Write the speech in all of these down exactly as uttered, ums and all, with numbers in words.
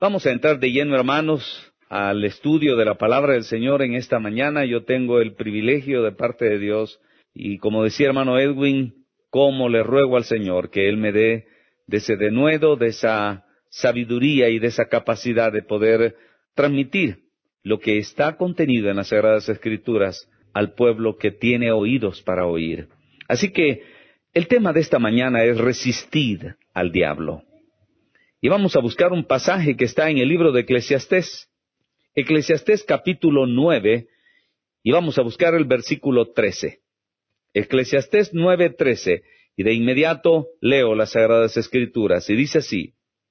Vamos a entrar de lleno, hermanos, al estudio de la palabra del Señor en esta mañana. Yo tengo el privilegio de parte de Dios, y como decía hermano Edwin, cómo le ruego al Señor que Él me dé de ese denuedo, de esa sabiduría y de esa capacidad de poder transmitir lo que está contenido en las Sagradas Escrituras al pueblo que tiene oídos para oír. Así que el tema de esta mañana es resistir al diablo. Y vamos a buscar un pasaje que está en el libro de Eclesiastés. Eclesiastés capítulo nueve, y vamos a buscar el versículo trece. Eclesiastés nueve, trece, y de inmediato leo las Sagradas Escrituras, y dice así: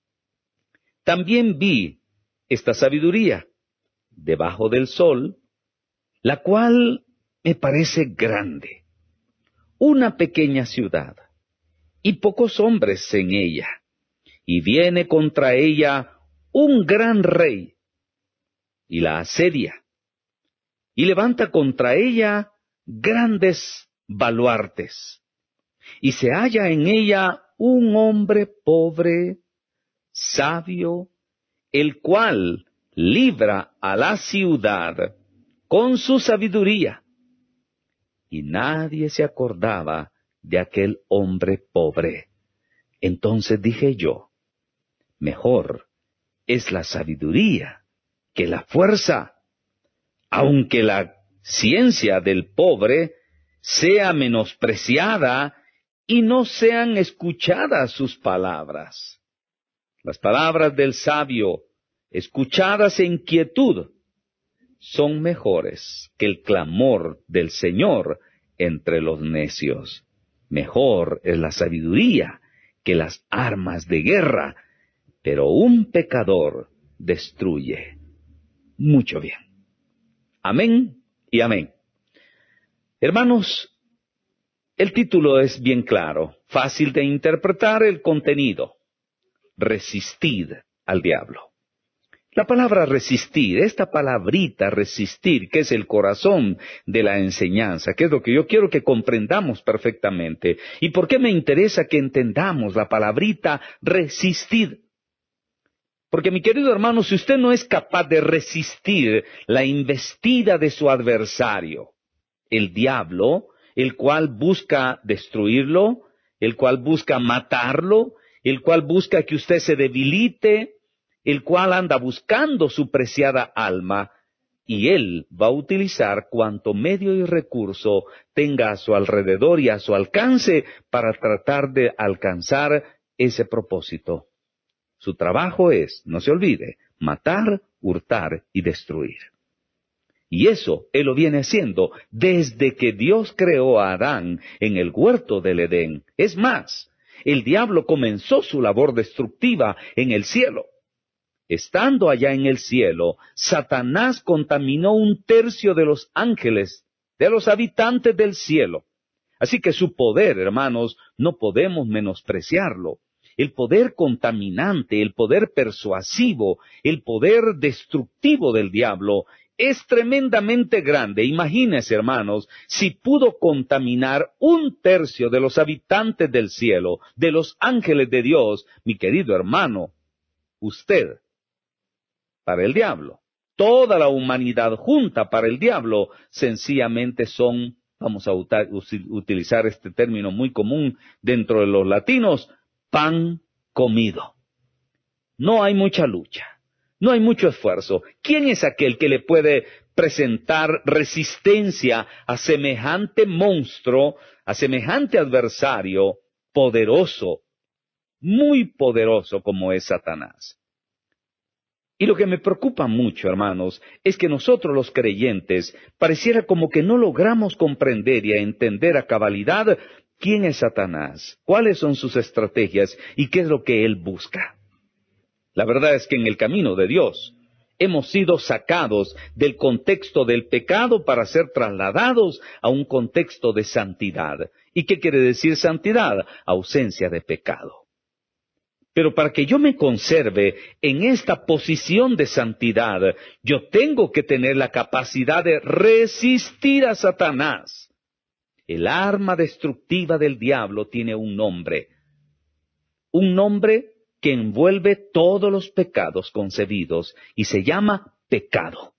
También vi esta sabiduría debajo del sol, la cual me parece grande, una pequeña ciudad, y pocos hombres en ella, y viene contra ella un gran rey, y la asedia, y levanta contra ella grandes baluartes, y se halla en ella un hombre pobre, sabio, el cual libra a la ciudad con su sabiduría. Y nadie se acordaba de aquel hombre pobre. Entonces dije yo, mejor es la sabiduría que la fuerza, aunque la ciencia del pobre sea menospreciada y no sean escuchadas sus palabras. Las palabras del sabio, escuchadas en quietud, son mejores que el clamor del Señor entre los necios. Mejor es la sabiduría que las armas de guerra, pero un pecador destruye mucho bien. Amén y amén. Hermanos, el título es bien claro, fácil de interpretar el contenido. Resistid al diablo. La palabra resistir, esta palabrita resistir, que es el corazón de la enseñanza, que es lo que yo quiero que comprendamos perfectamente. ¿Y por qué me interesa que entendamos la palabrita resistir? Porque, mi querido hermano, si usted no es capaz de resistir la embestida de su adversario, el diablo, el cual busca destruirlo, el cual busca matarlo, el cual busca que usted se debilite, el cual anda buscando su preciada alma, y él va a utilizar cuanto medio y recurso tenga a su alrededor y a su alcance para tratar de alcanzar ese propósito. Su trabajo es, no se olvide, matar, hurtar y destruir. Y eso él lo viene haciendo desde que Dios creó a Adán en el huerto del Edén. Es más, el diablo comenzó su labor destructiva en el cielo. Estando allá en el cielo, Satanás contaminó un tercio de los ángeles, de los habitantes del cielo. Así que su poder, hermanos, no podemos menospreciarlo. El poder contaminante, el poder persuasivo, el poder destructivo del diablo es tremendamente grande. Imagínense, hermanos, si pudo contaminar un tercio de los habitantes del cielo, de los ángeles de Dios, mi querido hermano, usted, para el diablo, toda la humanidad junta para el diablo, sencillamente son, vamos a utilizar este término muy común dentro de los latinos, pan comido. No hay mucha lucha, no hay mucho esfuerzo. ¿Quién es aquel que le puede presentar resistencia a semejante monstruo, a semejante adversario poderoso, muy poderoso como es Satanás? Y lo que me preocupa mucho, hermanos, es que nosotros los creyentes pareciera como que no logramos comprender y entender a cabalidad quién es Satanás, cuáles son sus estrategias y qué es lo que él busca. La verdad es que en el camino de Dios hemos sido sacados del contexto del pecado para ser trasladados a un contexto de santidad. ¿Y qué quiere decir santidad? Ausencia de pecado. Pero para que yo me conserve en esta posición de santidad, yo tengo que tener la capacidad de resistir a Satanás. El arma destructiva del diablo tiene un nombre. Un nombre que envuelve todos los pecados concebidos y se llama pecado.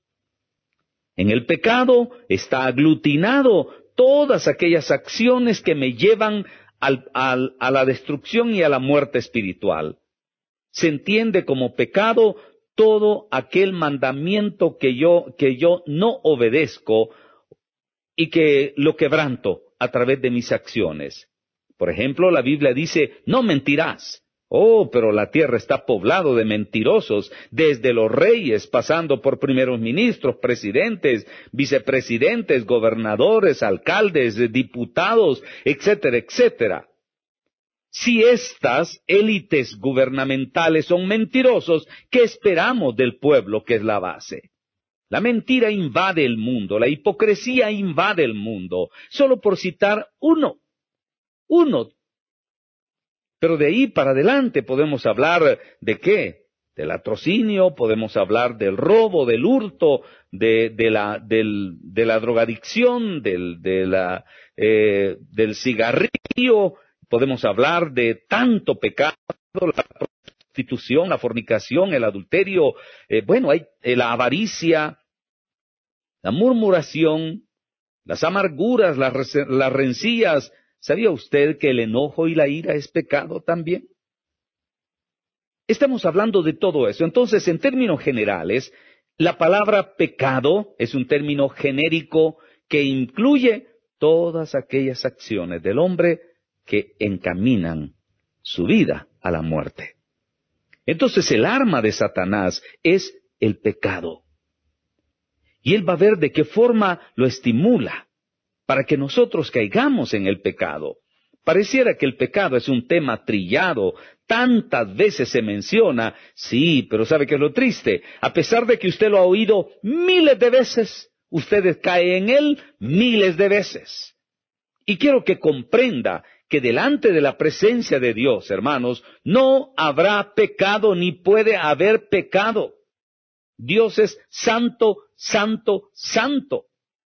En el pecado está aglutinado todas aquellas acciones que me llevan al, al, a la destrucción y a la muerte espiritual. Se entiende como pecado todo aquel mandamiento que yo, que yo no obedezco y que lo quebranto a través de mis acciones. Por ejemplo, la Biblia dice, no mentirás. Oh, pero la tierra está poblado de mentirosos, desde los reyes, pasando por primeros ministros, presidentes, vicepresidentes, gobernadores, alcaldes, diputados, etcétera, etcétera. Si estas élites gubernamentales son mentirosos, ¿qué esperamos del pueblo que es la base? La mentira invade el mundo, la hipocresía invade el mundo, solo por citar uno, uno. Pero de ahí para adelante podemos hablar de qué, del latrocinio, podemos hablar del robo, del hurto, de, de, la, del, de la drogadicción, del, de la, eh, del cigarrillo, podemos hablar de tanto pecado, la prostitución, la fornicación, el adulterio, eh, bueno, hay eh, la avaricia, la murmuración, las amarguras, las, las rencillas. ¿Sabía usted que el enojo y la ira es pecado también? Estamos hablando de todo eso. Entonces, en términos generales, la palabra pecado es un término genérico que incluye todas aquellas acciones del hombre que encaminan su vida a la muerte. Entonces, el arma de Satanás es el pecado. Y él va a ver de qué forma lo estimula para que nosotros caigamos en el pecado. Pareciera que el pecado es un tema trillado, tantas veces se menciona, sí, pero ¿sabe qué es lo triste? A pesar de que usted lo ha oído miles de veces, usted cae en él miles de veces. Y quiero que comprenda que delante de la presencia de Dios, hermanos, no habrá pecado ni puede haber pecado. Dios es santo, santo, santo.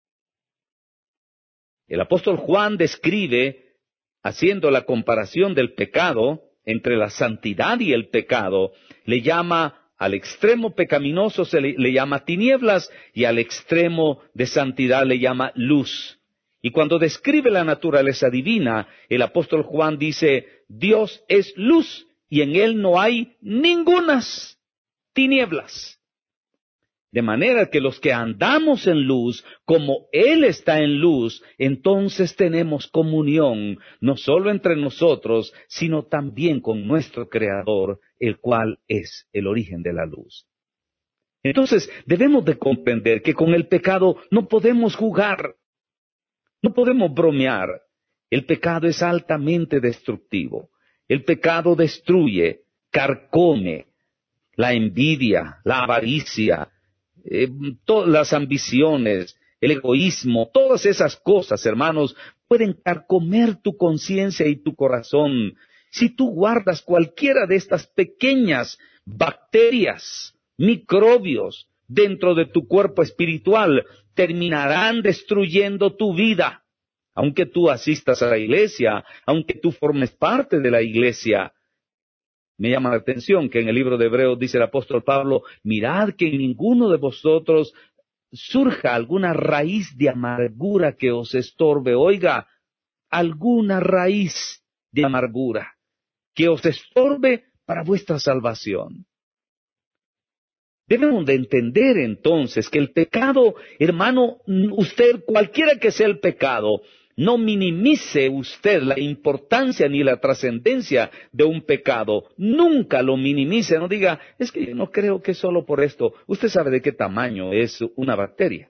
El apóstol Juan describe, haciendo la comparación del pecado, entre la santidad y el pecado, le llama al extremo pecaminoso, se le, le llama tinieblas, y al extremo de santidad le llama luz. Y cuando describe la naturaleza divina, el apóstol Juan dice, Dios es luz, y en él no hay ningunas tinieblas. De manera que los que andamos en luz, como Él está en luz, entonces tenemos comunión, no solo entre nosotros, sino también con nuestro Creador, el cual es el origen de la luz. Entonces, debemos de comprender que con el pecado no podemos jugar, no podemos bromear. El pecado es altamente destructivo. El pecado destruye, carcome, la envidia, la avaricia, Eh, todas las ambiciones, el egoísmo, todas esas cosas, hermanos, pueden carcomer tu conciencia y tu corazón. Si tú guardas cualquiera de estas pequeñas bacterias, microbios, dentro de tu cuerpo espiritual, terminarán destruyendo tu vida. Aunque tú asistas a la iglesia, aunque tú formes parte de la iglesia, me llama la atención que en el libro de Hebreos dice el apóstol Pablo, mirad que en ninguno de vosotros surja alguna raíz de amargura que os estorbe. Oiga, alguna raíz de amargura que os estorbe para vuestra salvación. Debemos de entender entonces que el pecado, hermano, usted, cualquiera que sea el pecado, no minimice usted la importancia ni la trascendencia de un pecado. Nunca lo minimice, no diga, es que yo no creo que solo por esto. Usted sabe de qué tamaño es una bacteria.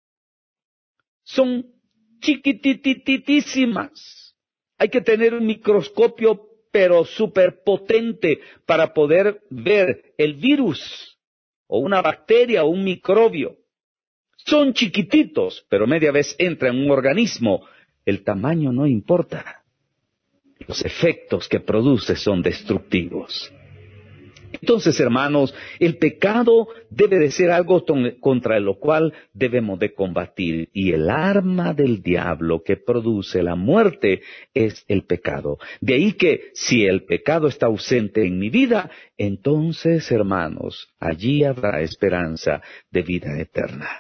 Son chiquitititísimas. Hay que tener un microscopio, pero superpotente, para poder ver el virus, o una bacteria, o un microbio. Son chiquititos, pero media vez entra en un organismo. El tamaño no importa. Los efectos que produce son destructivos. Entonces, hermanos, el pecado debe de ser algo contra lo cual debemos de combatir. Y el arma del diablo que produce la muerte es el pecado. De ahí que si el pecado está ausente en mi vida, entonces, hermanos, allí habrá esperanza de vida eterna.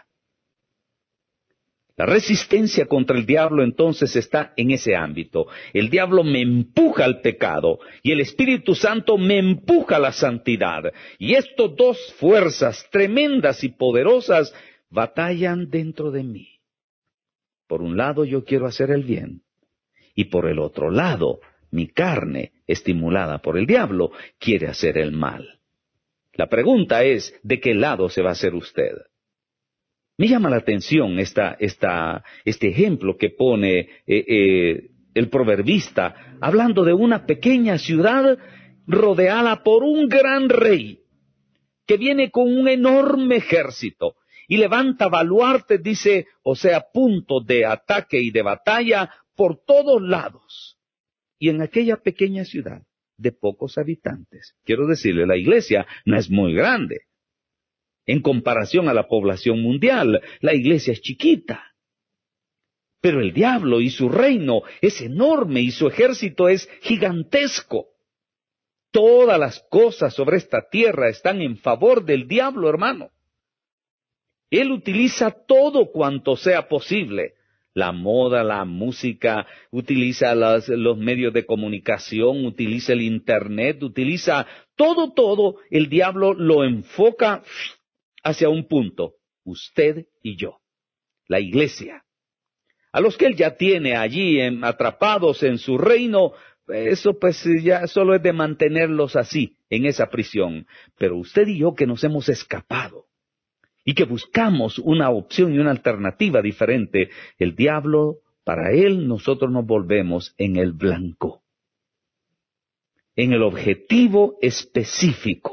La resistencia contra el diablo entonces está en ese ámbito. El diablo me empuja al pecado y el Espíritu Santo me empuja a la santidad. Y estas dos fuerzas tremendas y poderosas batallan dentro de mí. Por un lado yo quiero hacer el bien y por el otro lado mi carne, estimulada por el diablo, quiere hacer el mal. La pregunta es, ¿de qué lado se va a hacer usted? Me llama la atención esta, esta, este ejemplo que pone eh, eh, el proverbista, hablando de una pequeña ciudad rodeada por un gran rey, que viene con un enorme ejército, y levanta baluartes, dice, o sea, puntos de ataque y de batalla por todos lados. Y en aquella pequeña ciudad, de pocos habitantes, quiero decirle, la iglesia no es muy grande. En comparación a la población mundial, la iglesia es chiquita. Pero el diablo y su reino es enorme y su ejército es gigantesco. Todas las cosas sobre esta tierra están en favor del diablo, hermano. Él utiliza todo cuanto sea posible. La moda, la música, utiliza las, los medios de comunicación, utiliza el internet, utiliza todo, todo. El diablo lo enfoca hacia un punto, usted y yo, la iglesia. A los que él ya tiene allí en, atrapados en su reino, eso pues ya solo es de mantenerlos así, en esa prisión. Pero usted y yo que nos hemos escapado y que buscamos una opción y una alternativa diferente, el diablo, para él nosotros nos volvemos en el blanco, en el objetivo específico.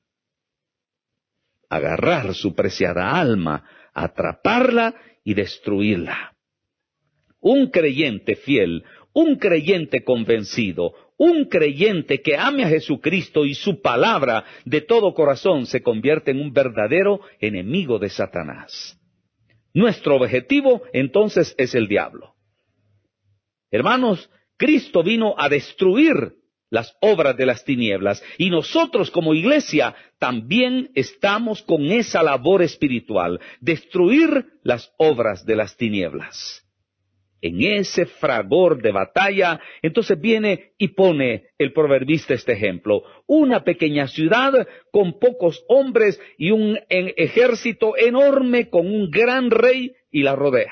Agarrar su preciada alma, atraparla y destruirla. Un creyente fiel, un creyente convencido, un creyente que ame a Jesucristo y su palabra de todo corazón se convierte en un verdadero enemigo de Satanás. Nuestro objetivo entonces es el diablo. Hermanos, Cristo vino a destruir las obras de las tinieblas, y nosotros como iglesia también estamos con esa labor espiritual, destruir las obras de las tinieblas. En ese fragor de batalla, entonces viene y pone el proverbista este ejemplo, una pequeña ciudad con pocos hombres y un ejército enorme con un gran rey y la rodea.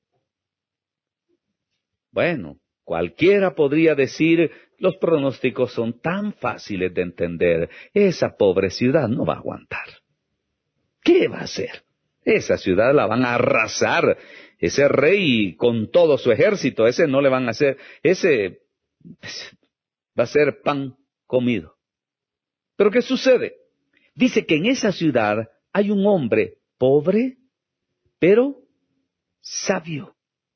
Bueno, cualquiera podría decir, los pronósticos son tan fáciles de entender. Esa pobre ciudad no va a aguantar. ¿Qué va a hacer? Esa ciudad la van a arrasar. Ese rey con todo su ejército, ese no le van a hacer, ese va a ser pan comido. ¿Pero qué sucede? Dice que en esa ciudad hay un hombre pobre, pero sabio.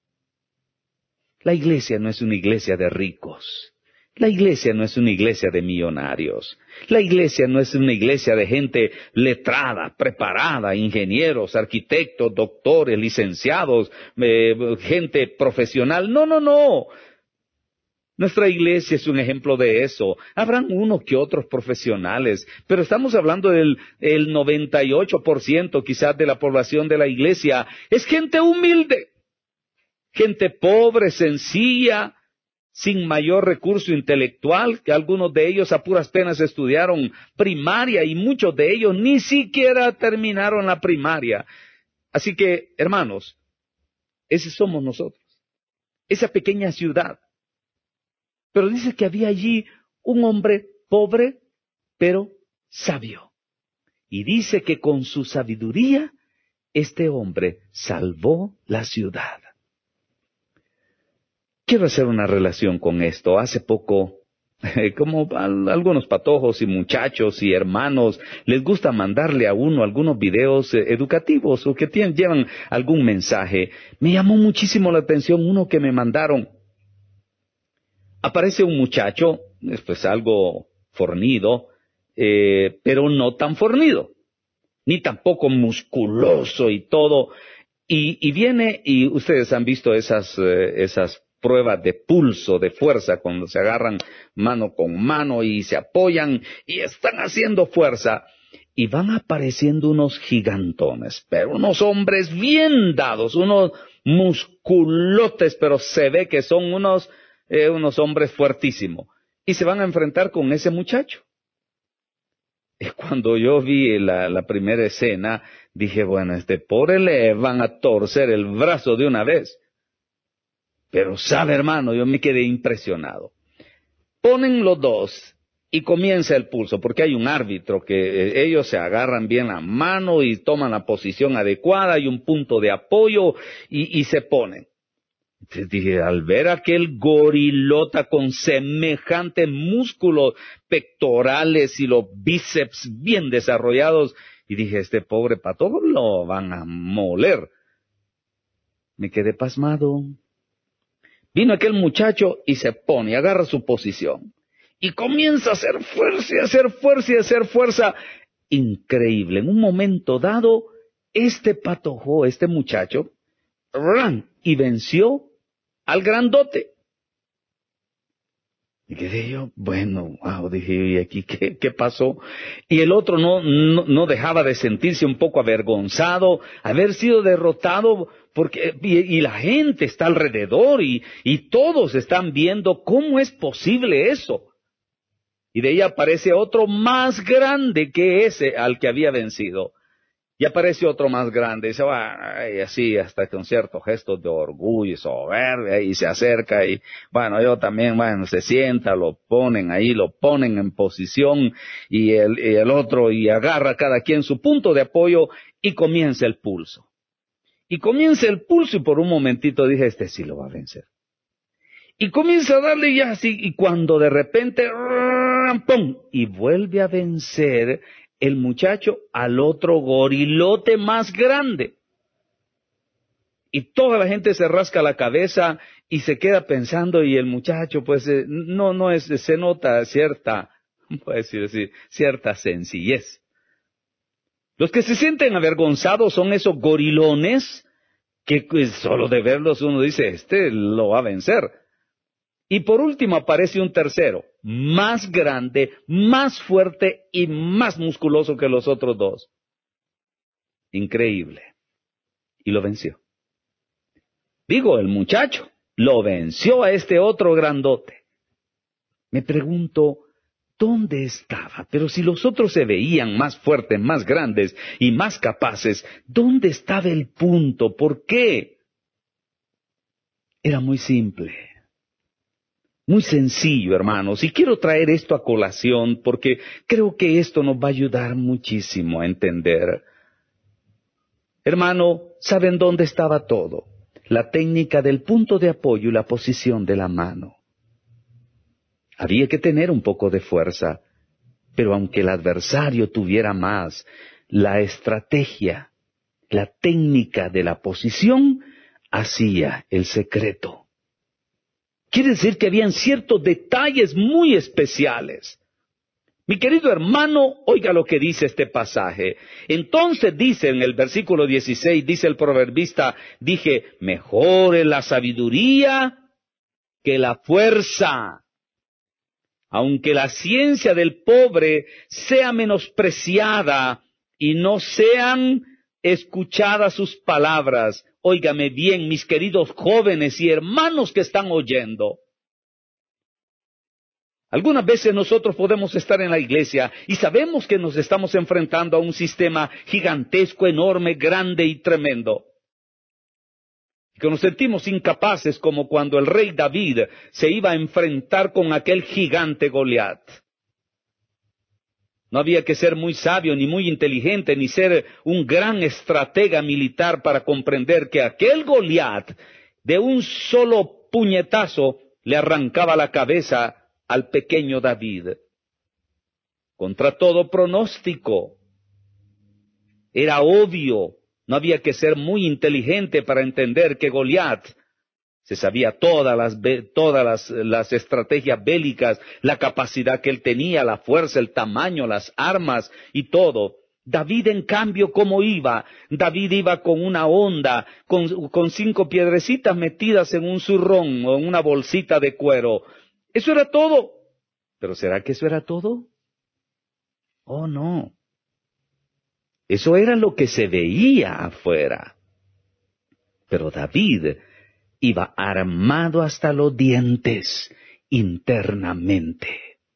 La iglesia no es una iglesia de ricos. La iglesia no es una iglesia de millonarios. La iglesia no es una iglesia de gente letrada, preparada, ingenieros, arquitectos, doctores, licenciados, eh, gente profesional. No, no, no. Nuestra iglesia es un ejemplo de eso. Habrán uno que otros profesionales, pero estamos hablando del el noventa y ocho por ciento quizás de la población de la iglesia. Es gente humilde, gente pobre, sencilla, sin mayor recurso intelectual, que algunos de ellos a puras penas estudiaron primaria y muchos de ellos ni siquiera terminaron la primaria. Así que, hermanos, ese somos nosotros, esa pequeña ciudad. Pero dice que había allí un hombre pobre, pero sabio. Y dice que con su sabiduría, este hombre salvó la ciudad. Quiero hacer una relación con esto. Hace poco, eh, como a algunos patojos y muchachos y hermanos, les gusta mandarle a uno algunos videos eh, educativos o que tienen, llevan algún mensaje. Me llamó muchísimo la atención uno que me mandaron. Aparece un muchacho, pues algo fornido, eh, pero no tan fornido, ni tampoco musculoso y todo. Y, y viene, y ustedes han visto esas, eh, esas pruebas de pulso, de fuerza, cuando se agarran mano con mano y se apoyan y están haciendo fuerza. Y van apareciendo unos gigantones, pero unos hombres bien dados, unos musculotes, pero se ve que son unos, eh, unos hombres fuertísimos. Y se van a enfrentar con ese muchacho. Y cuando yo vi la, la primera escena, dije, bueno, este pobre le van a torcer el brazo de una vez. Pero sabe, hermano, yo me quedé impresionado. Ponen los dos y comienza el pulso, porque hay un árbitro que eh, ellos se agarran bien la mano y toman la posición adecuada, hay un punto de apoyo y, y se ponen. Entonces dije, al ver aquel gorilota con semejante músculo pectorales y los bíceps bien desarrollados, y dije, este pobre pato lo van a moler. Me quedé pasmado. Vino aquel muchacho y se pone, agarra su posición. Y comienza a hacer fuerza, y a hacer fuerza, y a hacer fuerza. Increíble. En un momento dado, este patojo, este muchacho, ¡ran! Y venció al grandote. Y quedé yo, bueno, wow, dije, ¿y aquí qué, qué pasó? Y el otro no, no, no dejaba de sentirse un poco avergonzado, haber sido derrotado, porque, y, y la gente está alrededor, y, y todos están viendo cómo es posible eso. Y de ahí aparece otro más grande que ese al que había vencido. Y aparece otro más grande, y se va, y así, hasta con ciertos gestos de orgullo y soberbia, y se acerca, y bueno, yo también, bueno, se sienta, lo ponen ahí, lo ponen en posición, y el, y el otro, y agarra cada quien su punto de apoyo, y comienza el pulso. Y comienza el pulso, y por un momentito dije, este sí lo va a vencer. Y comienza a darle ya así, y cuando de repente, ¡pum! Y vuelve a vencer el muchacho al otro gorilote más grande. Y toda la gente se rasca la cabeza y se queda pensando, y el muchacho pues eh, no, no es, se nota cierta, puedo decir así, cierta sencillez. Los que se sienten avergonzados son esos gorilones que pues, solo de verlos uno dice, este lo va a vencer. Y por último aparece un tercero, más grande, más fuerte y más musculoso que los otros dos. Increíble. Y lo venció. Digo, el muchacho lo venció a este otro grandote. Me pregunto, ¿dónde estaba? Pero si los otros se veían más fuertes, más grandes y más capaces, ¿dónde estaba el punto? ¿Por qué? Era muy simple. Muy sencillo, hermanos, y quiero traer esto a colación porque creo que esto nos va a ayudar muchísimo a entender. Hermano, ¿saben dónde estaba todo? La técnica del punto de apoyo y la posición de la mano. Había que tener un poco de fuerza, pero aunque el adversario tuviera más, la estrategia, la técnica de la posición hacía el secreto. Quiere decir que habían ciertos detalles muy especiales. Mi querido hermano, oiga lo que dice este pasaje. Entonces dice en el versículo dieciséis, dice el proverbista, dije, mejor es la sabiduría que la fuerza. Aunque la ciencia del pobre sea menospreciada y no sean escuchadas sus palabras. Óigame bien, mis queridos jóvenes y hermanos que están oyendo. Algunas veces nosotros podemos estar en la iglesia y sabemos que nos estamos enfrentando a un sistema gigantesco, enorme, grande y tremendo. Que nos sentimos incapaces como cuando el rey David se iba a enfrentar con aquel gigante Goliat. No había que ser muy sabio, ni muy inteligente, ni ser un gran estratega militar para comprender que aquel Goliat, de un solo puñetazo, le arrancaba la cabeza al pequeño David. Contra todo pronóstico. Era obvio, no había que ser muy inteligente para entender que Goliat Se sabía todas las, todas las, las estrategias bélicas, la capacidad que él tenía, la fuerza, el tamaño, las armas y todo. David, en cambio, ¿cómo iba? David iba con una honda, con, con cinco piedrecitas metidas en un zurrón o en una bolsita de cuero. Eso era todo. ¿Pero será que eso era todo? Oh, no. Eso era lo que se veía afuera. Pero David iba armado hasta los dientes internamente.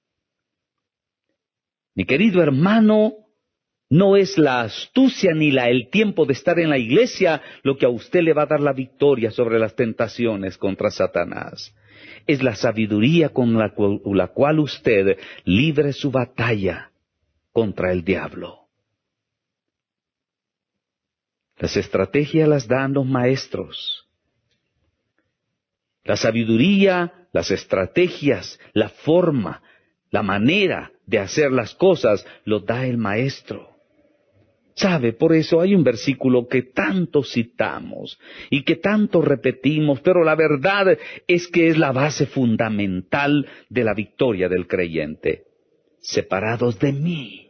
Mi querido hermano, no es la astucia ni la, el tiempo de estar en la iglesia lo que a usted le va a dar la victoria sobre las tentaciones contra Satanás. Es la sabiduría con la cual, la cual usted libre su batalla contra el diablo. Las estrategias las dan los maestros. La sabiduría, las estrategias, la forma, la manera de hacer las cosas, lo da el maestro. ¿Sabe? Por eso hay un versículo que tanto citamos y que tanto repetimos, pero la verdad es que es la base fundamental de la victoria del creyente. Separados de mí,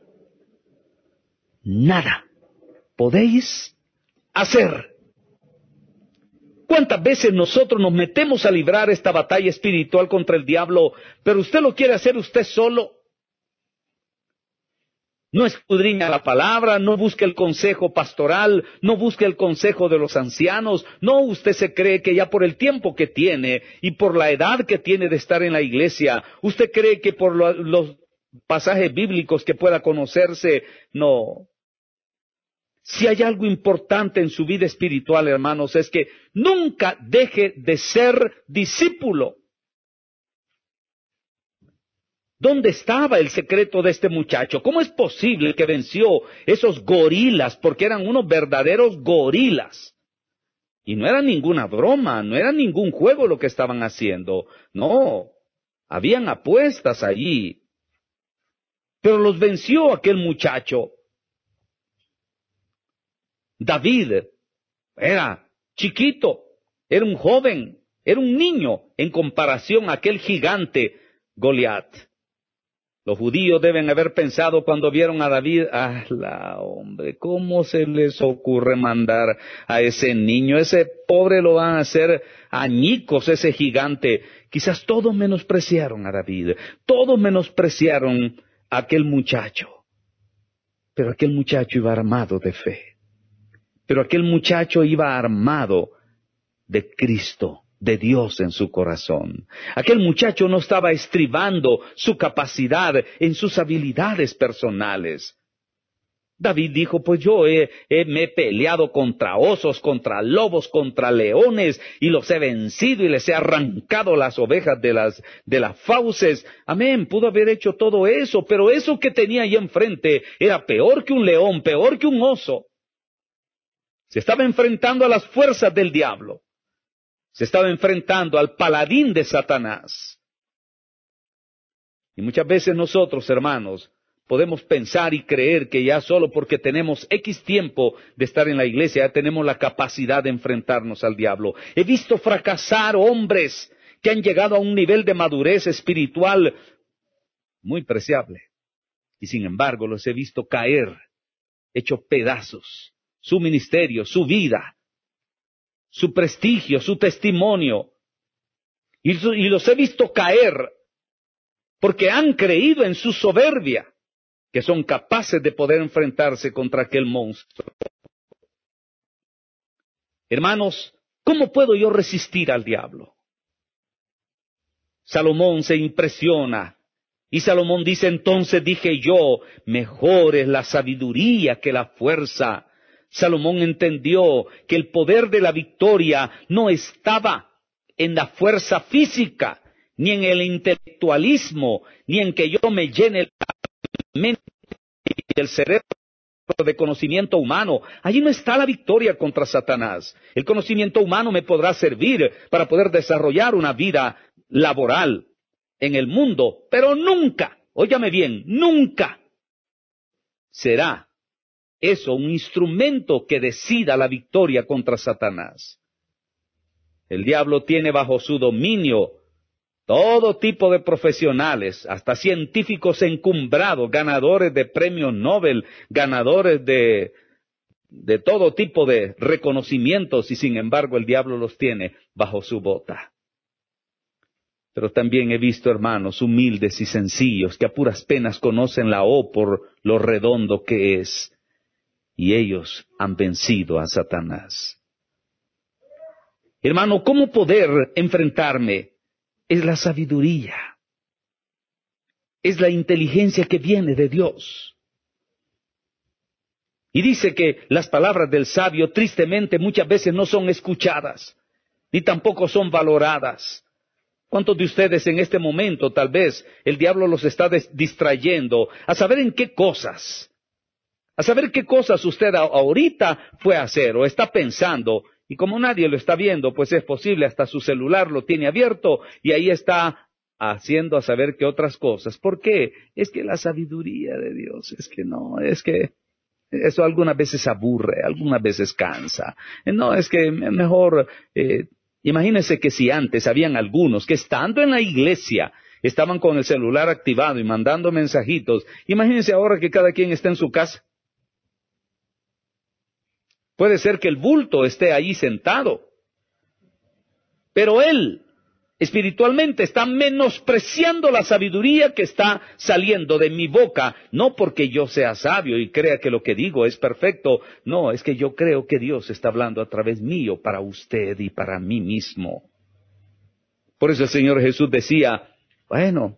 nada podéis hacer. ¿Cuántas veces nosotros nos metemos a librar esta batalla espiritual contra el diablo, pero usted lo quiere hacer usted solo? No escudriña la palabra, no busque el consejo pastoral, no busque el consejo de los ancianos. No, usted se cree que ya por el tiempo que tiene y por la edad que tiene de estar en la iglesia, usted cree que por lo, los pasajes bíblicos que pueda conocerse, no. Si hay algo importante en su vida espiritual, hermanos, es que nunca deje de ser discípulo. ¿Dónde estaba el secreto de este muchacho? ¿Cómo es posible que venció esos gorilas? Porque eran unos verdaderos gorilas. Y no era ninguna broma, no era ningún juego lo que estaban haciendo. No, habían apuestas allí. Pero los venció aquel muchacho. David era chiquito, era un joven, era un niño en comparación a aquel gigante Goliat. Los judíos deben haber pensado cuando vieron a David, ¡ah, la hombre! ¿Cómo se les ocurre mandar a ese niño? Ese pobre lo van a hacer añicos, ese gigante. Quizás todos menospreciaron a David, todos menospreciaron a aquel muchacho. Pero aquel muchacho iba armado de fe. Pero aquel muchacho iba armado de Cristo, de Dios en su corazón. Aquel muchacho no estaba estribando su capacidad en sus habilidades personales. David dijo, pues yo he, he, me he peleado contra osos, contra lobos, contra leones, y los he vencido y les he arrancado las ovejas de las, de las fauces. Amén, pudo haber hecho todo eso, pero eso que tenía ahí enfrente era peor que un león, peor que un oso. Se estaba enfrentando a las fuerzas del diablo. Se estaba enfrentando al paladín de Satanás. Y muchas veces nosotros, hermanos, podemos pensar y creer que ya solo porque tenemos X tiempo de estar en la iglesia, ya tenemos la capacidad de enfrentarnos al diablo. He visto fracasar hombres que han llegado a un nivel de madurez espiritual muy preciable. Y sin embargo los he visto caer, hecho pedazos, su ministerio, su vida, su prestigio, su testimonio. Y, su, y los he visto caer porque han creído en su soberbia, que son capaces de poder enfrentarse contra aquel monstruo. Hermanos, ¿cómo puedo yo resistir al diablo? Salomón se impresiona. Y Salomón dice, entonces dije yo, mejor es la sabiduría que la fuerza. Salomón entendió que el poder de la victoria no estaba en la fuerza física, ni en el intelectualismo, ni en que yo me llene la mente y el cerebro de conocimiento humano. Allí no está la victoria contra Satanás. El conocimiento humano me podrá servir para poder desarrollar una vida laboral en el mundo, pero nunca, óigame bien, nunca será eso un instrumento que decida la victoria contra Satanás. El diablo tiene bajo su dominio todo tipo de profesionales, hasta científicos encumbrados, ganadores de premios Nobel, ganadores de, de todo tipo de reconocimientos, y sin embargo el diablo los tiene bajo su bota. Pero también he visto hermanos humildes y sencillos que a puras penas conocen la O por lo redondo que es, y ellos han vencido a Satanás. Hermano, ¿cómo poder enfrentarme? Es la sabiduría, es la inteligencia que viene de Dios. Y dice que las palabras del sabio tristemente muchas veces no son escuchadas, ni tampoco son valoradas. ¿Cuántos de ustedes en este momento tal vez el diablo los está distrayendo a saber en qué cosas, a saber qué cosas usted ahorita fue a hacer o está pensando? Y como nadie lo está viendo, pues es posible, hasta su celular lo tiene abierto y ahí está haciendo a saber que otras cosas. ¿Por qué? Es que la sabiduría de Dios, es que no, es que eso algunas veces aburre, algunas veces cansa. No, es que mejor, eh, imagínense que si antes habían algunos que estando en la iglesia estaban con el celular activado y mandando mensajitos, imagínense ahora que cada quien está en su casa. Puede ser que el bulto esté ahí sentado, pero él espiritualmente está menospreciando la sabiduría que está saliendo de mi boca, no porque yo sea sabio y crea que lo que digo es perfecto, no, es que yo creo que Dios está hablando a través mío para usted y para mí mismo. Por eso el Señor Jesús decía, bueno,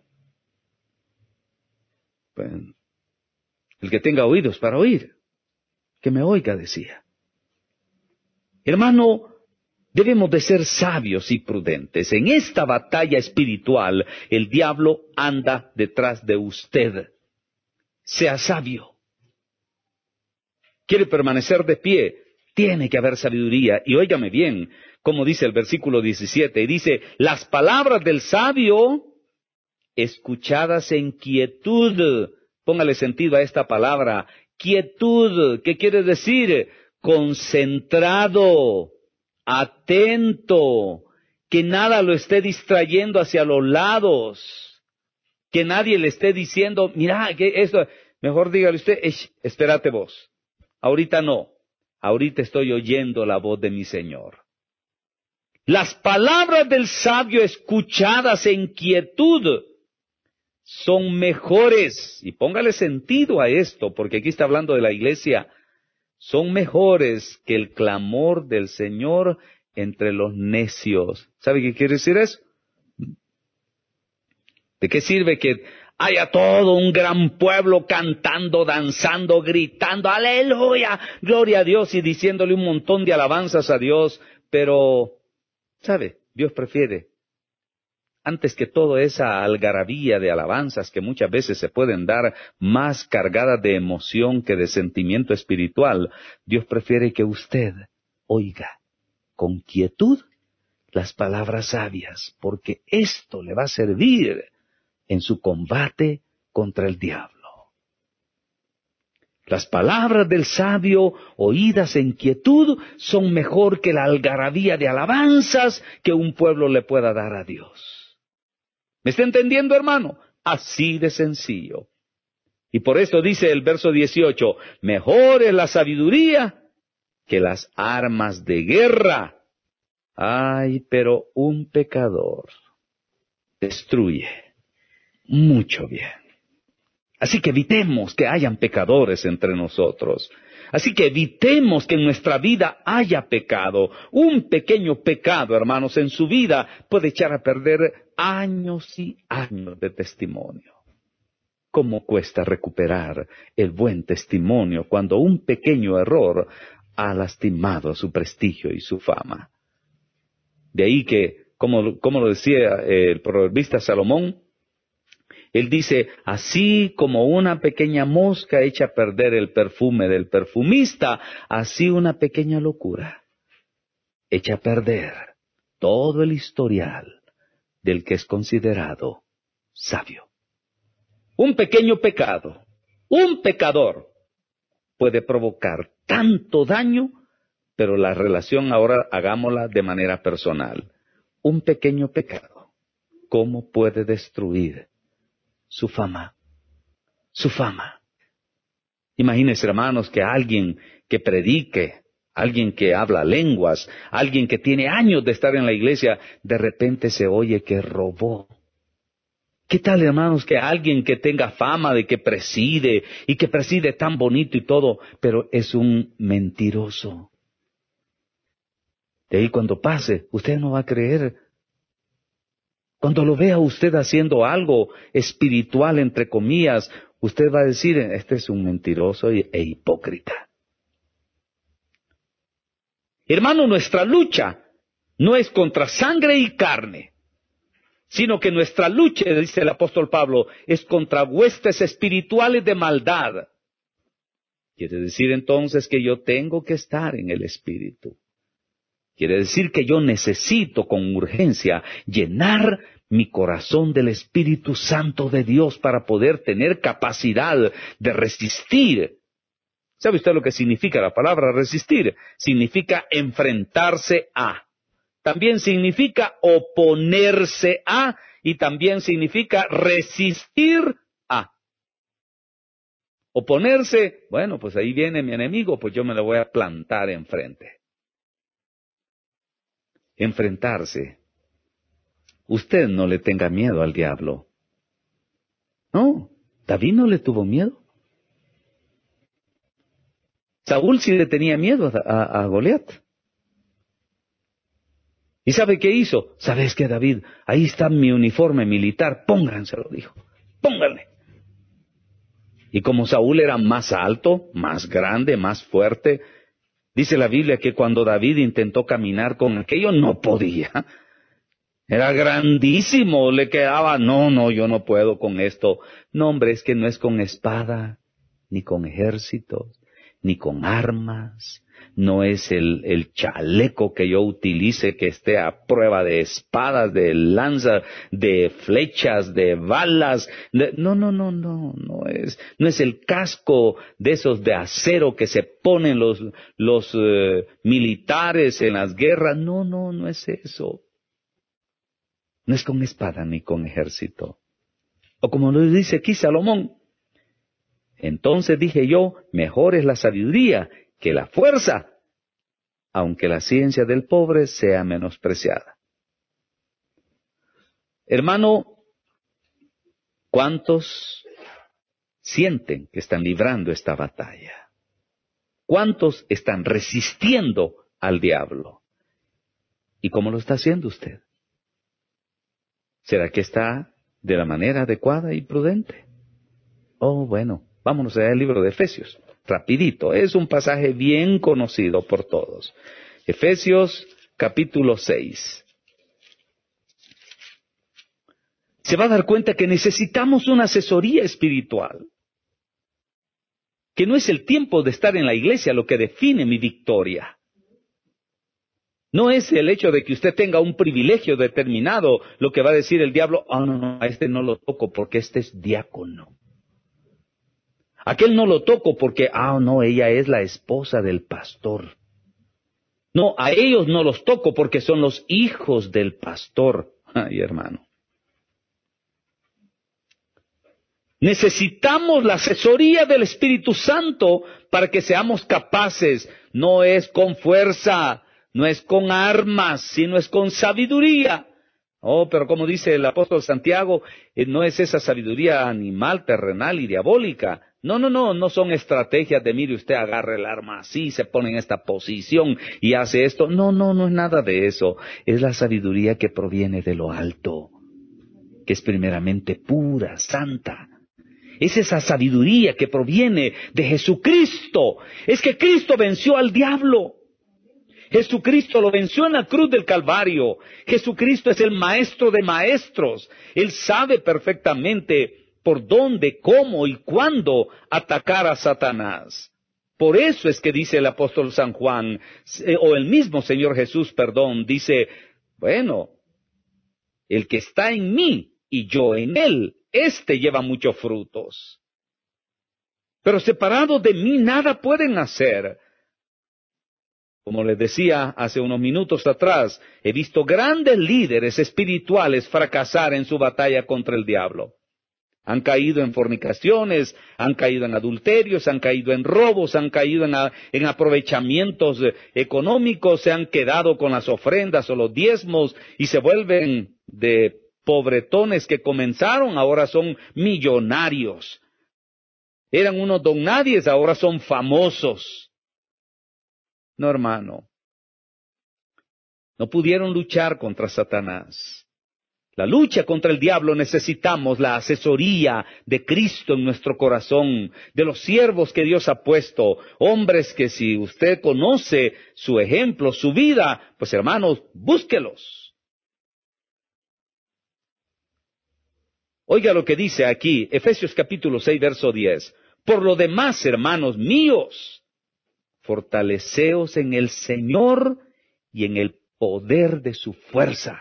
pues, el que tenga oídos para oír, que me oiga, decía. Hermano, debemos de ser sabios y prudentes. En esta batalla espiritual, el diablo anda detrás de usted. Sea sabio. ¿Quiere permanecer de pie? Tiene que haber sabiduría. Y óigame bien, como dice el versículo diecisiete, y dice, las palabras del sabio, escuchadas en quietud. Póngale sentido a esta palabra, quietud. ¿Qué quiere decir? Concentrado, atento, que nada lo esté distrayendo hacia los lados, que nadie le esté diciendo, mira, que esto, mejor dígale usted, espérate vos, ahorita no, ahorita estoy oyendo la voz de mi Señor. Las palabras del sabio escuchadas en quietud son mejores, y póngale sentido a esto, porque aquí está hablando de la iglesia, son mejores que el clamor del Señor entre los necios. ¿Sabe qué quiere decir eso? ¿De qué sirve que haya todo un gran pueblo cantando, danzando, gritando, aleluya, gloria a Dios, y diciéndole un montón de alabanzas a Dios? Pero, ¿sabe? Dios prefiere, antes que toda esa algarabía de alabanzas que muchas veces se pueden dar más cargadas de emoción que de sentimiento espiritual, Dios prefiere que usted oiga con quietud las palabras sabias, porque esto le va a servir en su combate contra el diablo. Las palabras del sabio, oídas en quietud, son mejor que la algarabía de alabanzas que un pueblo le pueda dar a Dios. ¿Me está entendiendo, hermano? Así de sencillo. Y por esto dice el verso dieciocho, mejor es la sabiduría que las armas de guerra. Ay, pero un pecador destruye mucho bien. Así que evitemos que hayan pecadores entre nosotros. Así que evitemos que en nuestra vida haya pecado. Un pequeño pecado, hermanos, en su vida puede echar a perder años y años de testimonio. ¿Cómo cuesta recuperar el buen testimonio cuando un pequeño error ha lastimado su prestigio y su fama? De ahí que, como, como lo decía el proverbista Salomón, él dice, así como una pequeña mosca echa a perder el perfume del perfumista, así una pequeña locura echa a perder todo el historial del que es considerado sabio. Un pequeño pecado, un pecador, puede provocar tanto daño pero la relación ahora hagámosla de manera personal. Un pequeño pecado, ¿cómo puede destruir su fama? Su fama. Imagínense, hermanos, que alguien que predique, alguien que habla lenguas, alguien que tiene años de estar en la iglesia, de repente se oye que robó. ¿Qué tal, hermanos, que alguien que tenga fama de que preside y que preside tan bonito y todo, pero es un mentiroso? De ahí cuando pase, usted no va a creer. Cuando lo vea usted haciendo algo espiritual, entre comillas, usted va a decir, este es un mentiroso e hipócrita. Hermano, nuestra lucha no es contra sangre y carne, sino que nuestra lucha, dice el apóstol Pablo, es contra huestes espirituales de maldad. Quiere decir entonces que yo tengo que estar en el Espíritu. Quiere decir que yo necesito con urgencia llenar mi corazón del Espíritu Santo de Dios para poder tener capacidad de resistir. ¿Sabe usted lo que significa la palabra resistir? Significa enfrentarse a. También significa oponerse a y también significa resistir a. Oponerse, bueno, pues ahí viene mi enemigo, pues yo me lo voy a plantar enfrente. Enfrentarse. Usted no le tenga miedo al diablo. No, David no le tuvo miedo. Saúl sí le tenía miedo a, a, a Goliat. ¿Y sabe qué hizo? ¿Sabes qué, David? Ahí está mi uniforme militar, pónganselo, dijo. Pónganle. Y como Saúl era más alto, más grande, más fuerte, dice la Biblia que cuando David intentó caminar con aquello, no podía. Era grandísimo, le quedaba, no, no, yo no puedo con esto. No, hombre, es que no es con espada, ni con ejércitos, ni con armas. No es el, el chaleco que yo utilice que esté a prueba de espadas, de lanzas, de flechas, de balas. De, no, no, no, no, no es, no es el casco de esos de acero que se ponen los, los uh, militares en las guerras. No, no, no es eso. No es con espada ni con ejército. O como lo dice aquí Salomón. Entonces dije yo, mejor es la sabiduría que la fuerza, aunque la ciencia del pobre sea menospreciada. Hermano, ¿cuántos sienten que están librando esta batalla? ¿Cuántos están resistiendo al diablo? ¿Y cómo lo está haciendo usted? ¿Será que está de la manera adecuada y prudente? Oh, bueno, vámonos allá al libro de Efesios. Rapidito, es un pasaje bien conocido por todos. Efesios capítulo seis. Se va a dar cuenta que necesitamos una asesoría espiritual. Que no es el tiempo de estar en la iglesia lo que define mi victoria. No es el hecho de que usted tenga un privilegio determinado lo que va a decir el diablo, ah, oh, no, no, a este no lo toco porque este es diácono. Aquel no lo toco porque, ah, oh, no, ella es la esposa del pastor. No, a ellos no los toco porque son los hijos del pastor. Ay, hermano. Necesitamos la asesoría del Espíritu Santo para que seamos capaces. No es con fuerza, no es con armas, sino es con sabiduría. Oh, pero como dice el apóstol Santiago, eh, no es esa sabiduría animal, terrenal y diabólica. No, no, no, no son estrategias de, mire, usted agarra el arma así, se pone en esta posición y hace esto. No, no, no es nada de eso. Es la sabiduría que proviene de lo alto, que es primeramente pura, santa. Es esa sabiduría que proviene de Jesucristo. Es que Cristo venció al diablo. Jesucristo lo venció en la cruz del Calvario. Jesucristo es el maestro de maestros. Él sabe perfectamente por dónde, cómo y cuándo atacar a Satanás. Por eso es que dice el apóstol San Juan, o el mismo Señor Jesús, perdón, dice, bueno, el que está en mí y yo en él, éste lleva muchos frutos. Pero separados de mí nada pueden hacer. Como les decía hace unos minutos atrás, he visto grandes líderes espirituales fracasar en su batalla contra el diablo. Han caído en fornicaciones, han caído en adulterios, han caído en robos, han caído en, a, en aprovechamientos económicos, se han quedado con las ofrendas o los diezmos y se vuelven de pobretones que comenzaron, ahora son millonarios. Eran unos don nadies, ahora son famosos. No, hermano, no pudieron luchar contra Satanás. La lucha contra el diablo necesitamos la asesoría de Cristo en nuestro corazón, de los siervos que Dios ha puesto, hombres que si usted conoce su ejemplo, su vida, pues hermanos, búsquelos. Oiga lo que dice aquí, Efesios capítulo seis, verso diez. Por lo demás, hermanos míos, fortaleceos en el Señor y en el poder de su fuerza.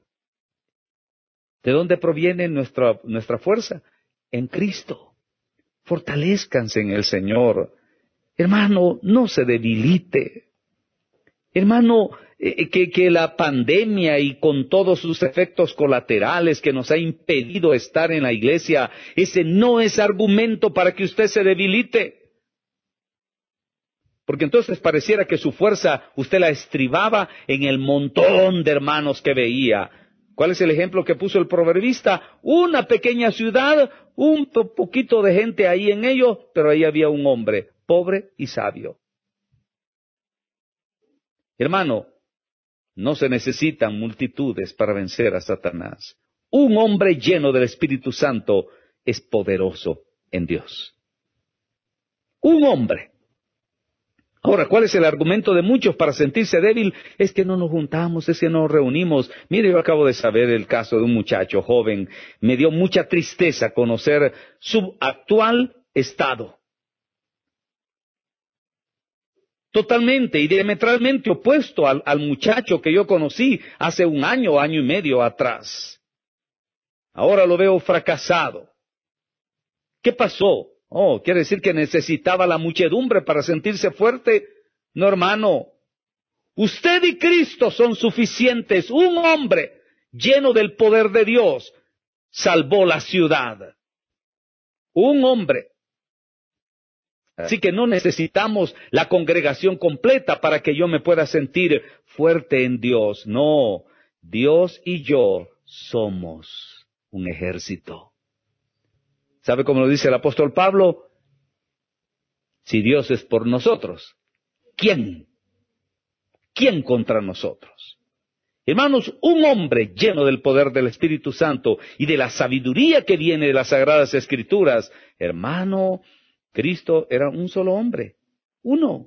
¿De dónde proviene nuestra, nuestra fuerza? En Cristo. Fortalezcanse en el Señor. Hermano, no se debilite. Hermano, eh, que, que la pandemia y con todos sus efectos colaterales que nos ha impedido estar en la iglesia, ese no es argumento para que usted se debilite. Porque entonces pareciera que su fuerza usted la estribaba en el montón de hermanos que veía. ¿Cuál es el ejemplo que puso el proverbista? Una pequeña ciudad, un po- poquito de gente ahí en ello, pero ahí había un hombre, pobre y sabio. Hermano, no se necesitan multitudes para vencer a Satanás. Un hombre lleno del Espíritu Santo es poderoso en Dios. Un hombre. Ahora, ¿cuál es el argumento de muchos para sentirse débil? Es que no nos juntamos, es que no nos reunimos. Mire, yo acabo de saber el caso de un muchacho joven. Me dio mucha tristeza conocer su actual estado. Totalmente y diametralmente opuesto al, al muchacho que yo conocí hace un año, año y medio atrás. Ahora lo veo fracasado. ¿Qué pasó? Oh, quiere decir que necesitaba la muchedumbre para sentirse fuerte. No, hermano. Usted y Cristo son suficientes. Un hombre lleno del poder de Dios salvó la ciudad. Un hombre. Así que no necesitamos la congregación completa para que yo me pueda sentir fuerte en Dios. No, Dios y yo somos un ejército. ¿Sabe cómo lo dice el apóstol Pablo? Si Dios es por nosotros, ¿quién? ¿Quién contra nosotros? Hermanos, un hombre lleno del poder del Espíritu Santo y de la sabiduría que viene de las Sagradas Escrituras, hermano, Cristo era un solo hombre, uno,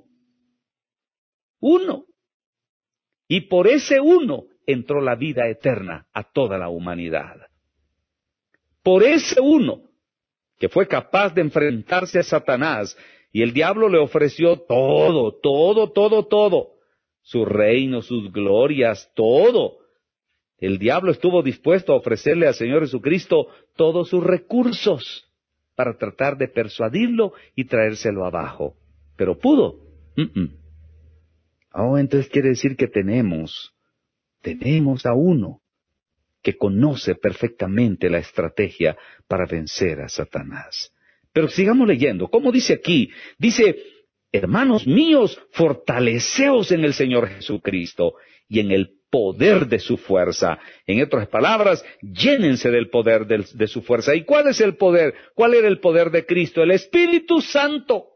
uno. Y por ese uno entró la vida eterna a toda la humanidad. Por ese uno que fue capaz de enfrentarse a Satanás, y el diablo le ofreció todo, todo, todo, todo, su reino, sus glorias, todo. El diablo estuvo dispuesto a ofrecerle al Señor Jesucristo todos sus recursos para tratar de persuadirlo y traérselo abajo. Pero pudo. Mm-mm. Oh, entonces quiere decir que tenemos, tenemos a uno que conoce perfectamente la estrategia para vencer a Satanás. Pero sigamos leyendo. ¿Cómo dice aquí? Dice, hermanos míos, fortaleceos en el Señor Jesucristo y en el poder de su fuerza. En otras palabras, llénense del poder de, de su fuerza. ¿Y cuál es el poder? ¿Cuál era el poder de Cristo? El Espíritu Santo.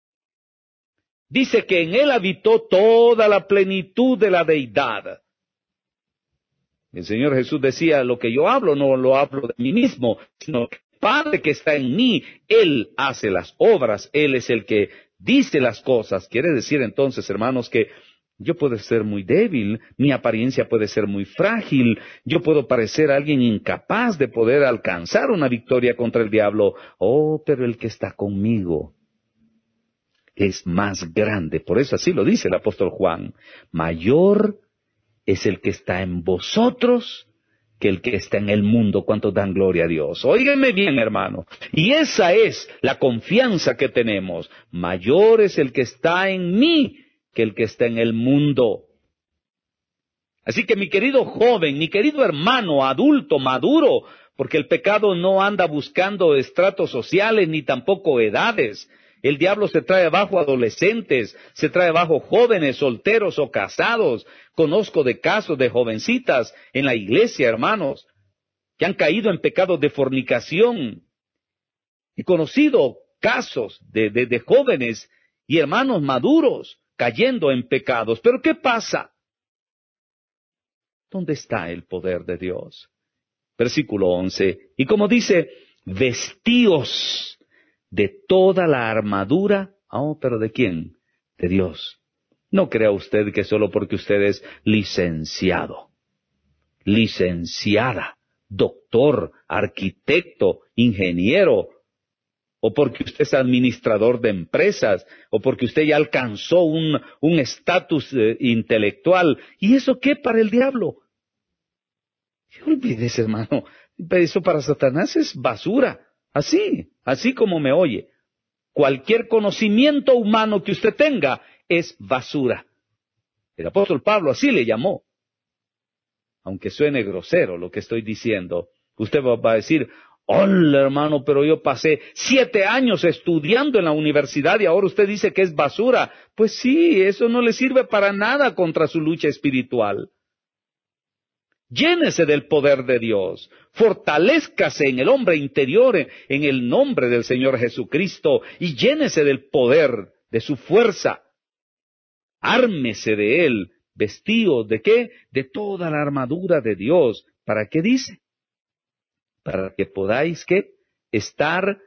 Dice que en Él habitó toda la plenitud de la deidad. El Señor Jesús decía, lo que yo hablo no lo hablo de mí mismo, sino que el Padre que está en mí, Él hace las obras, Él es el que dice las cosas. Quiere decir entonces, hermanos, que yo puedo ser muy débil, mi apariencia puede ser muy frágil, yo puedo parecer alguien incapaz de poder alcanzar una victoria contra el diablo. Oh, pero el que está conmigo es más grande. Por eso así lo dice el apóstol Juan. Mayor es el que está en vosotros que el que está en el mundo. ¿Cuántos dan gloria a Dios? Óiganme bien, hermano. Y esa es la confianza que tenemos. Mayor es el que está en mí que el que está en el mundo. Así que mi querido joven, mi querido hermano, adulto, maduro, porque el pecado no anda buscando estratos sociales ni tampoco edades. El diablo se trae bajo adolescentes, se trae bajo jóvenes, solteros o casados. Conozco de casos de jovencitas en la iglesia, hermanos, que han caído en pecados de fornicación. He conocido casos de, de, de jóvenes y hermanos maduros cayendo en pecados. ¿Pero qué pasa? ¿Dónde está el poder de Dios? Versículo once. Y como dice, vestíos de toda la armadura. Oh, ¿pero de quién? De Dios. No crea usted que solo porque usted es licenciado, licenciada, doctor, arquitecto, ingeniero, o porque usted es administrador de empresas, o porque usted ya alcanzó un un estatus eh, intelectual. ¿Y eso qué para el diablo? Olvídese, hermano, eso para Satanás es basura. Así, así como me oye. Cualquier conocimiento humano que usted tenga es basura. El apóstol Pablo así le llamó. Aunque suene grosero lo que estoy diciendo, usted va a decir, hola hermano, pero yo pasé siete años estudiando en la universidad y ahora usted dice que es basura. Pues sí, eso no le sirve para nada contra su lucha espiritual. Llénese del poder de Dios, fortalézcase en el hombre interior en el nombre del Señor Jesucristo y llénese del poder, de su fuerza. Ármese de Él, vestido ¿de qué? De toda la armadura de Dios. ¿Para qué dice? Para que podáis, ¿qué? Estar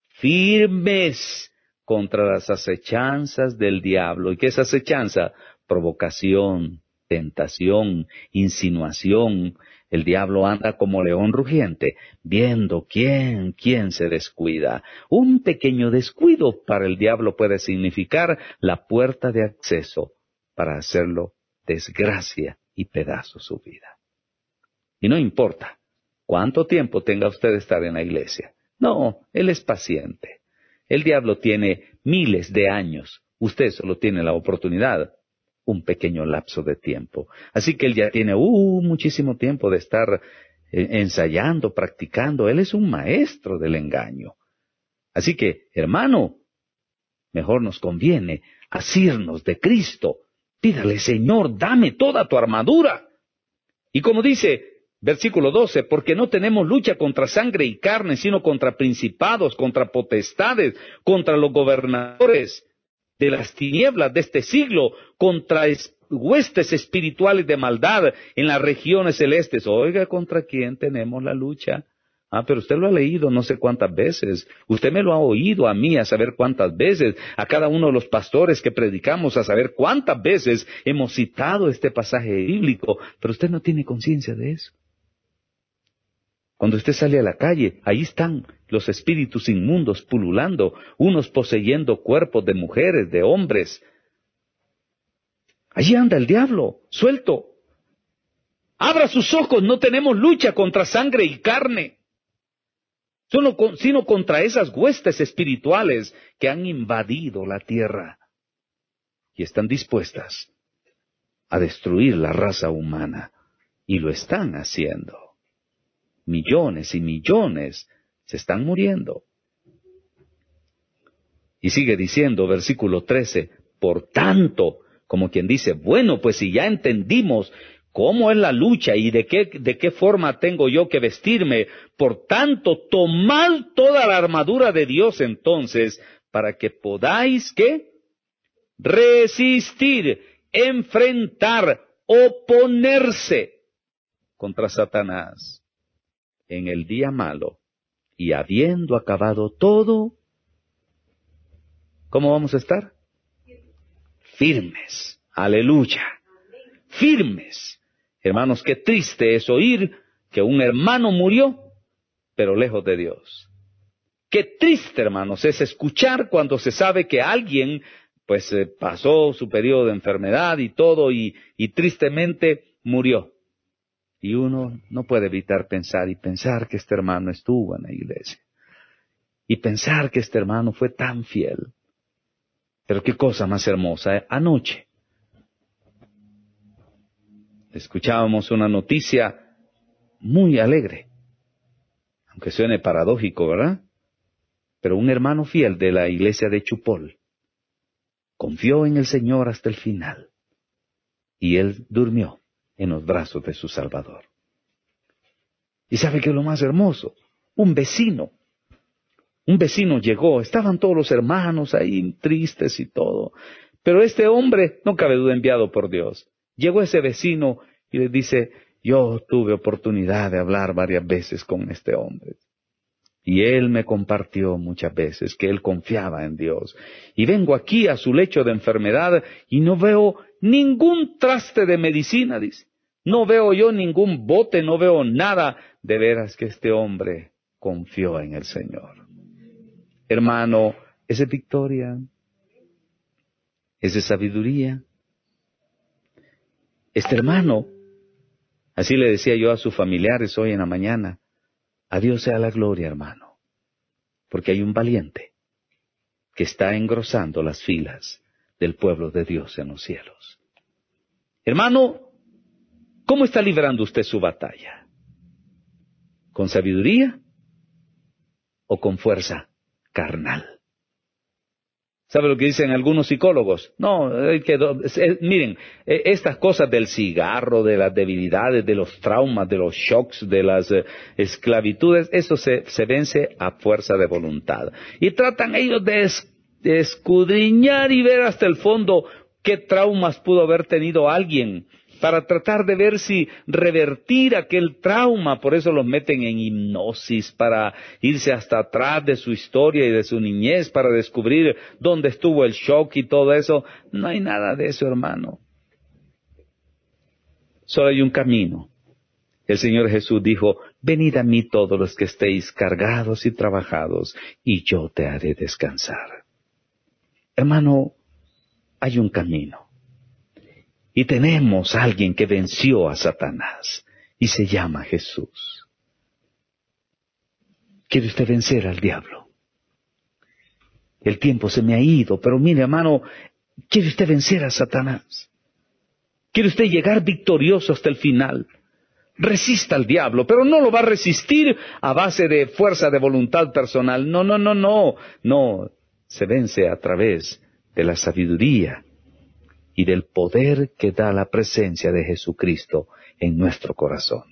firmes contra las acechanzas del diablo. ¿Y qué es acechanza? Provocación, tentación, insinuación. El diablo anda como león rugiente, viendo quién, quién se descuida. Un pequeño descuido para el diablo puede significar la puerta de acceso para hacerlo desgracia y pedazo su vida. Y no importa cuánto tiempo tenga usted de estar en la iglesia. No, él es paciente. El diablo tiene miles de años. Usted solo tiene la oportunidad, un pequeño lapso de tiempo. Así que él ya tiene uh, muchísimo tiempo de estar eh, ensayando, practicando. Él es un maestro del engaño. Así que, hermano, mejor nos conviene asirnos de Cristo. Pídale, Señor, dame toda tu armadura. Y como dice versículo doce, porque no tenemos lucha contra sangre y carne, sino contra principados, contra potestades, contra los gobernadores de las tinieblas de este siglo, contra es, huestes espirituales de maldad en las regiones celestes. Oiga, ¿contra quién tenemos la lucha? Ah, pero usted lo ha leído no sé cuántas veces. Usted me lo ha oído a mí a saber cuántas veces. A cada uno de los pastores que predicamos a saber cuántas veces hemos citado este pasaje bíblico. Pero usted no tiene conciencia de eso. Cuando usted sale a la calle, ahí están los espíritus inmundos pululando, unos poseyendo cuerpos de mujeres, de hombres. Allí anda el diablo, suelto. Abra sus ojos, no tenemos lucha contra sangre y carne, sino contra esas huestes espirituales que han invadido la tierra y están dispuestas a destruir la raza humana, y lo están haciendo. Millones y millones se están muriendo. Y sigue diciendo, versículo trece, por tanto, como quien dice, bueno, pues si ya entendimos cómo es la lucha y de qué, de qué forma tengo yo que vestirme, por tanto, tomad toda la armadura de Dios entonces, para que podáis, ¿qué? Resistir, enfrentar, oponerse contra Satanás en el día malo, y habiendo acabado todo, ¿cómo vamos a estar? Firmes. Aleluya. Firmes. Hermanos, qué triste es oír que un hermano murió, pero lejos de Dios. Qué triste, hermanos, es escuchar cuando se sabe que alguien, pues, eh, pasó su periodo de enfermedad y todo, y, y tristemente murió. Y uno no puede evitar pensar y pensar que este hermano estuvo en la iglesia. Y pensar que este hermano fue tan fiel. Pero qué cosa más hermosa. ¿eh? Anoche, escuchábamos una noticia muy alegre, aunque suene paradójico, ¿verdad? Pero un hermano fiel de la iglesia de Chupol confió en el Señor hasta el final, y él durmió en los brazos de su Salvador. ¿Y sabe qué es lo más hermoso? Un vecino, un vecino llegó, estaban todos los hermanos ahí tristes y todo, pero este hombre, no cabe duda, enviado por Dios, llegó ese vecino y le dice, yo tuve oportunidad de hablar varias veces con este hombre. Y él me compartió muchas veces que él confiaba en Dios. Y vengo aquí a su lecho de enfermedad y no veo ningún traste de medicina, dice. No veo yo ningún bote, no veo nada. De veras que este hombre confió en el Señor. Hermano, ¿esa es victoria? ¿Esa es sabiduría? Este hermano, así le decía yo a sus familiares hoy en la mañana, a Dios sea la gloria, hermano, porque hay un valiente que está engrosando las filas del pueblo de Dios en los cielos. Hermano, ¿cómo está librando usted su batalla? ¿Con sabiduría o con fuerza carnal? ¿Sabe lo que dicen algunos psicólogos? No, hay que, eh, miren, eh, estas cosas del cigarro, de las debilidades, de los traumas, de los shocks, de las eh, esclavitudes, eso se, se vence a fuerza de voluntad. Y tratan ellos de, es, de escudriñar y ver hasta el fondo qué traumas pudo haber tenido alguien, para tratar de ver si revertir aquel trauma. Por eso los meten en hipnosis, para irse hasta atrás de su historia y de su niñez, para descubrir dónde estuvo el shock y todo eso. No hay nada de eso, hermano. Solo hay un camino. El Señor Jesús dijo, venid a mí todos los que estéis cargados y trabajados, y yo te haré descansar. Hermano, hay un camino. Y tenemos a alguien que venció a Satanás, y se llama Jesús. ¿Quiere usted vencer al diablo? El tiempo se me ha ido, pero mire, hermano, ¿quiere usted vencer a Satanás? ¿Quiere usted llegar victorioso hasta el final? Resista al diablo, pero no lo va a resistir a base de fuerza de voluntad personal. No, no, no, no. No, se vence a través de la sabiduría y del poder que da la presencia de Jesucristo en nuestro corazón.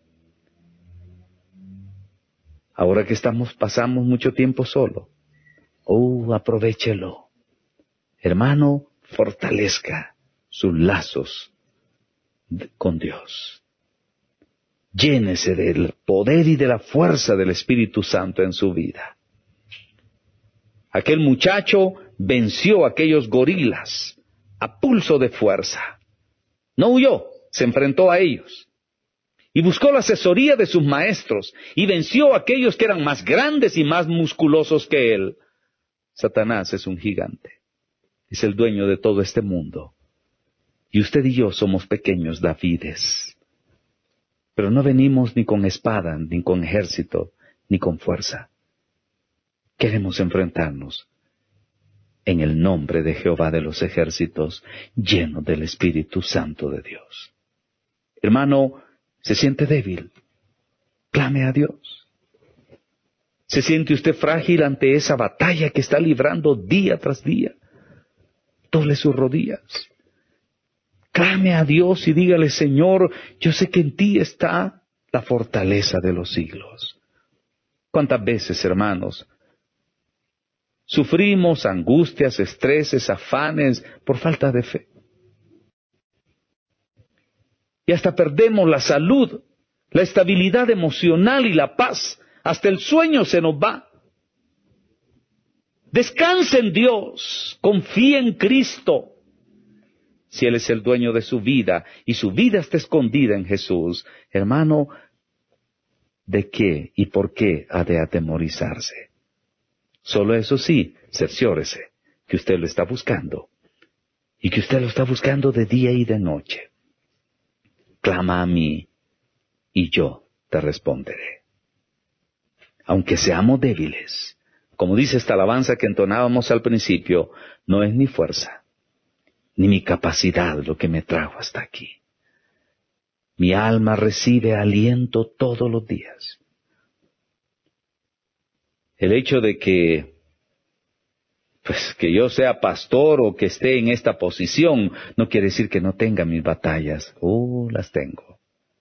Ahora que estamos, pasamos mucho tiempo solo, oh, aprovéchelo. Hermano, fortalezca sus lazos con Dios. Llénese del poder y de la fuerza del Espíritu Santo en su vida. Aquel muchacho venció a aquellos gorilas a pulso de fuerza. No huyó, se enfrentó a ellos. Y buscó la asesoría de sus maestros, y venció a aquellos que eran más grandes y más musculosos que él. Satanás es un gigante. Es el dueño de todo este mundo. Y usted y yo somos pequeños Davides. Pero no venimos ni con espada, ni con ejército, ni con fuerza. Queremos enfrentarnos en el nombre de Jehová de los ejércitos, lleno del Espíritu Santo de Dios. Hermano, ¿se siente débil? Clame a Dios. ¿Se siente usted frágil ante esa batalla que está librando día tras día? Doble sus rodillas. Clame a Dios y dígale, Señor, yo sé que en ti está la fortaleza de los siglos. ¿Cuántas veces, hermanos, sufrimos angustias, estreses, afanes por falta de fe? Y hasta perdemos la salud, la estabilidad emocional y la paz. Hasta el sueño se nos va. Descanse en Dios, confíe en Cristo. Si Él es el dueño de su vida y su vida está escondida en Jesús, hermano, ¿de qué y por qué ha de atemorizarse? Solo eso sí, cerciórese que usted lo está buscando y que usted lo está buscando de día y de noche. Clama a mí y yo te responderé. Aunque seamos débiles, como dice esta alabanza que entonábamos al principio, no es mi fuerza ni mi capacidad lo que me trajo hasta aquí. Mi alma recibe aliento todos los días. El hecho de que, pues, que yo sea pastor o que esté en esta posición, no quiere decir que no tenga mis batallas. Oh, las tengo.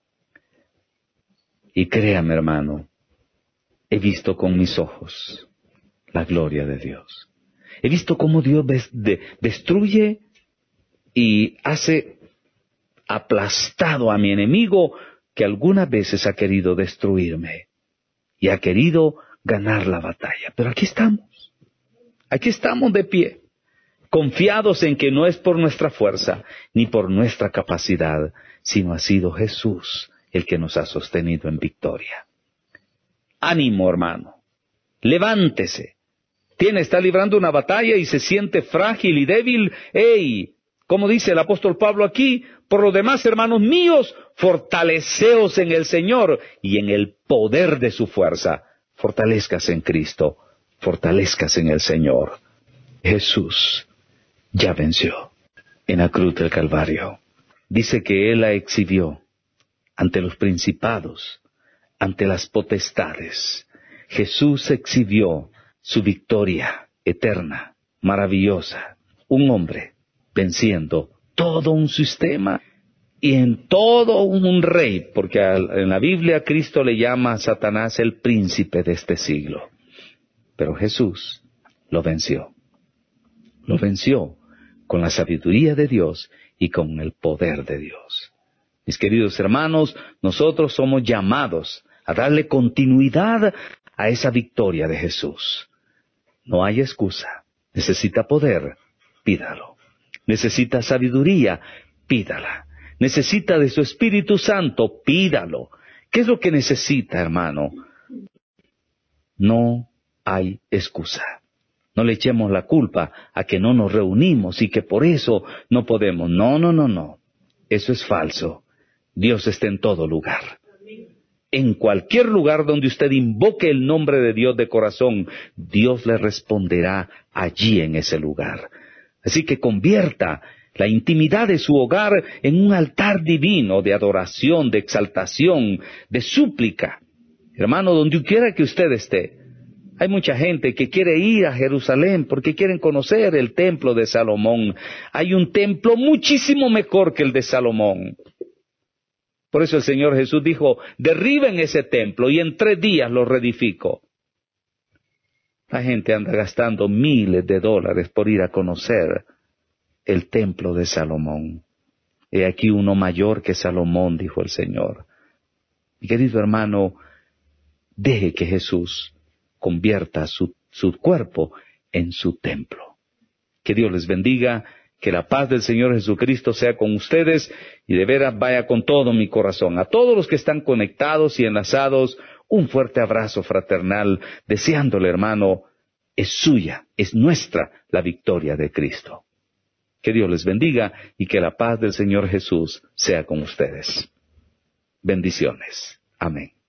Y créame, hermano, he visto con mis ojos la gloria de Dios. He visto cómo Dios des- de- destruye y hace aplastado a mi enemigo que algunas veces ha querido destruirme y ha querido ganar la batalla. Pero aquí estamos, aquí estamos de pie, confiados en que no es por nuestra fuerza ni por nuestra capacidad, sino ha sido Jesús el que nos ha sostenido en victoria. Ánimo, hermano, levántese. Tiene, está librando una batalla y se siente frágil y débil. ¡Ey! Como dice el apóstol Pablo aquí, por lo demás, hermanos míos, fortaleceos en el Señor y en el poder de su fuerza. Fortalezcas en Cristo, fortalezcas en el Señor. Jesús ya venció en la cruz del Calvario. Dice que Él la exhibió ante los principados, ante las potestades. Jesús exhibió su victoria eterna, maravillosa. Un hombre venciendo todo un sistema y en todo un rey, porque en la Biblia Cristo le llama a Satanás el príncipe de este siglo. Pero Jesús lo venció. Lo venció con la sabiduría de Dios y con el poder de Dios. Mis queridos hermanos, nosotros somos llamados a darle continuidad a esa victoria de Jesús. No hay excusa. Necesita poder, pídalo. Necesita sabiduría, pídala. Necesita de su Espíritu Santo, pídalo. ¿Qué es lo que necesita, hermano? No hay excusa. No le echemos la culpa a que no nos reunimos y que por eso no podemos. No, no, no, no. Eso es falso. Dios está en todo lugar. En cualquier lugar donde usted invoque el nombre de Dios de corazón, Dios le responderá allí en ese lugar. Así que convierta la intimidad de su hogar en un altar divino de adoración, de exaltación, de súplica. Hermano, donde quiera que usted esté, hay mucha gente que quiere ir a Jerusalén porque quieren conocer el templo de Salomón. Hay un templo muchísimo mejor que el de Salomón. Por eso el Señor Jesús dijo, derriben ese templo y en tres días lo reedifico. La gente anda gastando miles de dólares por ir a conocer el templo de Salomón. He aquí uno mayor que Salomón, dijo el Señor. Mi querido hermano, deje que Jesús convierta su, su cuerpo en su templo. Que Dios les bendiga. Que la paz del Señor Jesucristo sea con ustedes y de veras vaya con todo mi corazón. A todos los que están conectados y enlazados, un fuerte abrazo fraternal, deseándole, hermano, es suya, es nuestra la victoria de Cristo. Que Dios les bendiga y que la paz del Señor Jesús sea con ustedes. Bendiciones. Amén.